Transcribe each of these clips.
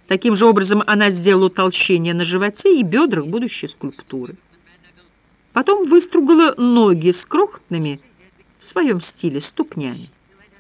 Таким же образом она сделала утолщение на животе и бедрах будущей скульптуры. Потом выстругала ноги с крохотными, в своем стиле, ступнями.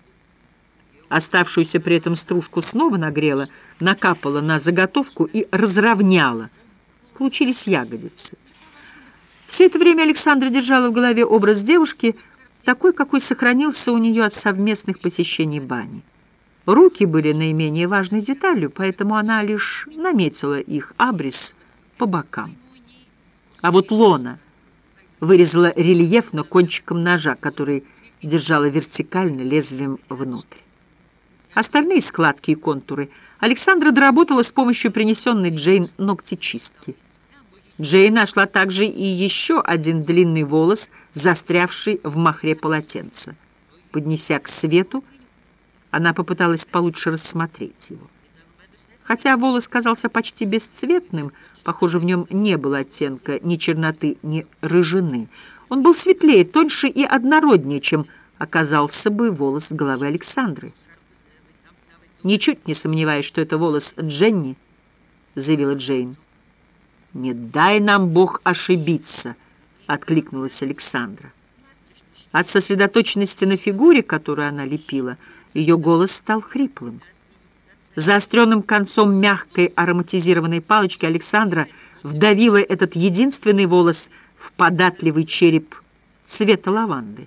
Оставшуюся при этом стружку снова нагрела, накапала на заготовку и разровняла. Получились ягодицы. Все это время Александра держала в голове образ девушки, такой, какой сохранился у нее от совместных посещений бани. Руки были наименее важной деталью, поэтому она лишь наметила их абрис по бокам. А вот лона вырезала рельефно кончиком ножа, который держала вертикально лезвием внутрь. Остальные складки и контуры Александра доработала с помощью принесенной Джейн ногтечистки. Джейн нашла также и еще один длинный волос, застрявший в махре полотенца. Поднеся к свету, она попыталась получше рассмотреть его. Хотя волос казался почти бесцветным, похоже, в нем не было оттенка ни черноты, ни рыжины. Он был светлее, тоньше и однороднее, чем оказался бы волос головы Александры. «Ничуть не сомневаюсь, что это волос Дженни», — заявила Джейн. «Не дай нам Бог ошибиться», — откликнулась Александра. От сосредоточенности на фигуре, которую она лепила, ее голос стал хриплым. Заостренным концом мягкой ароматизированной палочки Александра вдавила этот единственный волос в податливый череп цвета лаванды.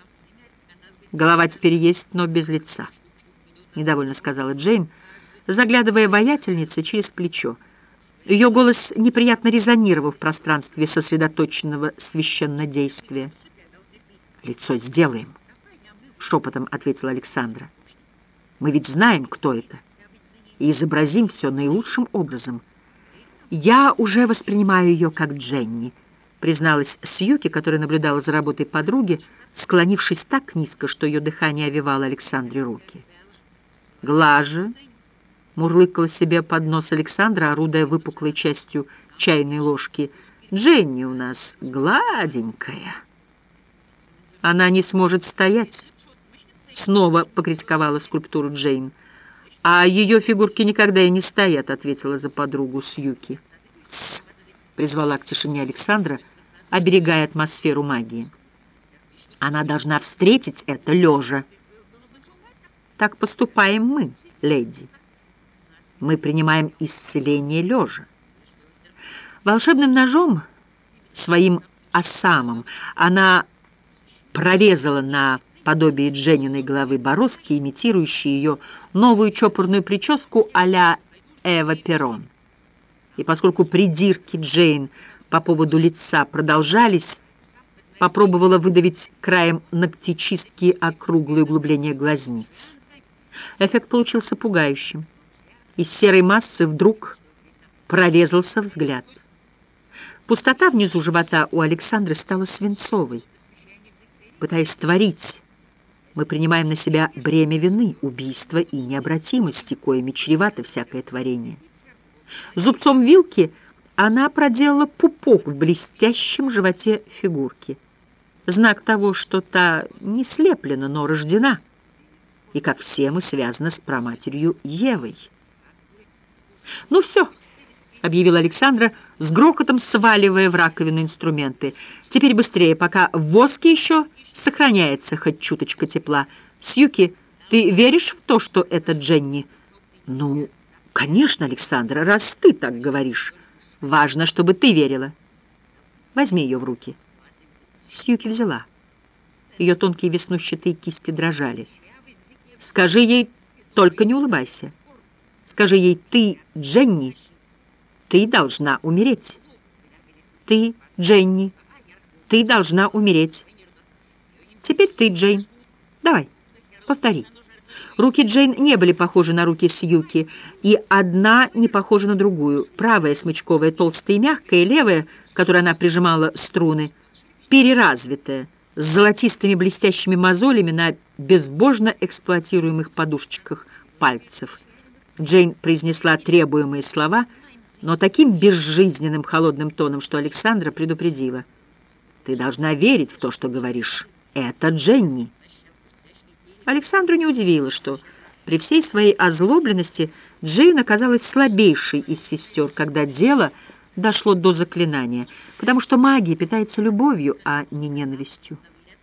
«Голова теперь есть, но без лица», — недовольно сказала Джейн, заглядывая воятельнице через плечо. Ее голос неприятно резонировал в пространстве сосредоточенного священнодействия. «Лицо сделаем», — шепотом ответила Александра. «Мы ведь знаем, кто это, и изобразим все наилучшим образом. Я уже воспринимаю ее как Дженни», — призналась Сьюки, которая наблюдала за работой подруги, склонившись так низко, что ее дыхание овевало Александре руки. «Глаже», — мурлыкала себе под нос Александра, орудуя выпуклой частью чайной ложки. «Дженни у нас гладенькая». «Она не сможет стоять», — снова покритиковала скульптуру Джейн. «А ее фигурки никогда и не стоят», — ответила за подругу Сьюки. «Тсс», — призвала к тишине Александра, оберегая атмосферу магии. «Она должна встретить это лежа». «Так поступаем мы, леди. Мы принимаем исцеление лежа». Волшебным ножом, своим осамом, она прорезала на подобие Дженниной головы бороздки, имитирующие ее новую чопорную прическу а-ля Эва Перрон. И поскольку придирки Джейн по поводу лица продолжались, попробовала выдавить краем ногтечистки округлые углубления глазниц. Эффект получился пугающим. Из серой массы вдруг прорезался взгляд. Пустота внизу живота у Александры стала свинцовой. Пытаясь творить, мы принимаем на себя бремя вины, убийства и необратимости, коими чревато всякое творение. Зубцом вилки она проделала пупок в блестящем животе фигурки. Знак того, что та не слеплена, но рождена, и, как все мы, связана с праматерью Евой. «Ну все», — объявила Александра, с грохотом сваливая в раковину инструменты. «Теперь быстрее, пока в воске еще сохраняется хоть чуточка тепла. Сьюки, ты веришь в то, что это Дженни?» «Ну, конечно, Александра, раз ты так говоришь. Важно, чтобы ты верила. Возьми ее в руки». Сьюки взяла. Ее тонкие веснущатые кисти дрожали. «Скажи ей, только не улыбайся. Скажи ей, ты, Дженни, ты должна умереть. Ты, Дженни, ты должна умереть. Теперь ты, Джейн. Давай, повтори». Руки Джейн не были похожи на руки Сьюки, и одна не похожа на другую. Правая смычковая, толстая и мягкая, левая, которой она прижимала струны, переразвитая, с золотистыми блестящими мозолями на безбожно эксплуатируемых подушечках пальцев. Джейн произнесла требуемые слова, но таким безжизненным холодным тоном, что Александра предупредила: «Ты должна верить в то, что говоришь. Это Дженни». Александру не удивило, что При всей своей озлобленности Джейн оказалась слабейшей из сестер, когда дело дошло до заклинания, потому что магия питается любовью, а не ненавистью.